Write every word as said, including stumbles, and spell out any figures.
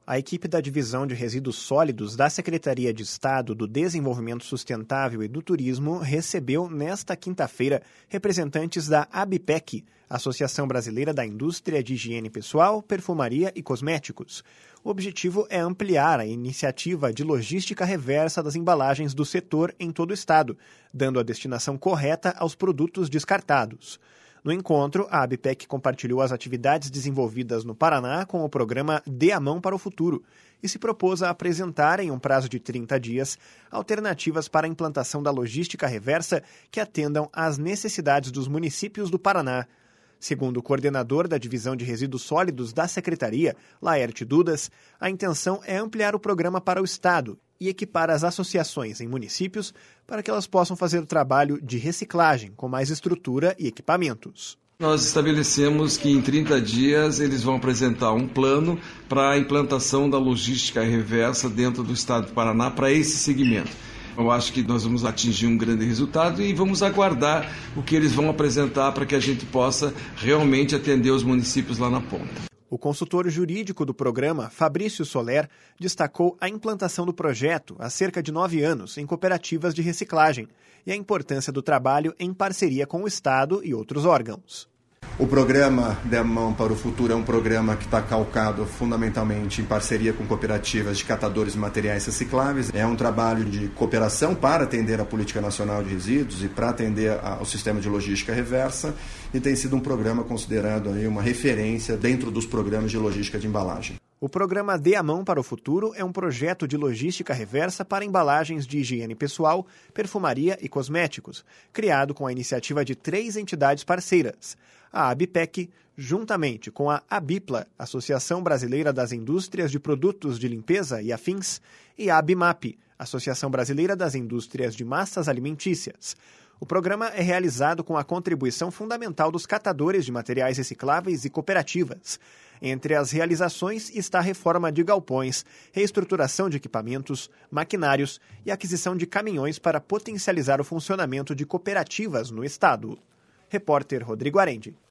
A equipe da Divisão de Resíduos Sólidos da Secretaria de Estado do Desenvolvimento Sustentável e do Turismo recebeu, nesta quinta-feira, representantes da ABPEC, Associação Brasileira da Indústria de Higiene Pessoal, Perfumaria e Cosméticos. O objetivo é ampliar a iniciativa de logística reversa das embalagens do setor em todo o estado, dando a destinação correta aos produtos descartados. No encontro, a ABPEC compartilhou as atividades desenvolvidas no Paraná com o programa Dê a Mão para o Futuro e se propôs a apresentar, em um prazo de trinta dias, alternativas para a implantação da logística reversa que atendam às necessidades dos municípios do Paraná. Segundo o coordenador da Divisão de Resíduos Sólidos da Secretaria, Laerte Dudas, a intenção é ampliar o programa para o Estado e equipar as associações em municípios para que elas possam fazer o trabalho de reciclagem com mais estrutura e equipamentos. Nós estabelecemos que em trinta dias eles vão apresentar um plano para a implantação da logística reversa dentro do Estado do Paraná para esse segmento. Eu acho que nós vamos atingir um grande resultado e vamos aguardar o que eles vão apresentar para que a gente possa realmente atender os municípios lá na ponta. O consultor jurídico do programa, Fabrício Soler, destacou a implantação do projeto há cerca de nove anos em cooperativas de reciclagem e a importância do trabalho em parceria com o Estado e outros órgãos. O programa Dê a Mão para o Futuro é um programa que está calcado fundamentalmente em parceria com cooperativas de catadores de materiais recicláveis. É um trabalho de cooperação para atender a Política Nacional de Resíduos e para atender ao sistema de logística reversa e tem sido um programa considerado aí uma referência dentro dos programas de logística de embalagem. O programa Dê a Mão para o Futuro é um projeto de logística reversa para embalagens de higiene pessoal, perfumaria e cosméticos, criado com a iniciativa de três entidades parceiras. A ABPEC, juntamente com a ABIPLA, Associação Brasileira das Indústrias de Produtos de Limpeza e Afins, e a ABIMAP, Associação Brasileira das Indústrias de Massas Alimentícias. O programa é realizado com a contribuição fundamental dos catadores de materiais recicláveis e cooperativas. Entre as realizações está a reforma de galpões, reestruturação de equipamentos, maquinários e aquisição de caminhões para potencializar o funcionamento de cooperativas no estado. Repórter Rodrigo Arendi.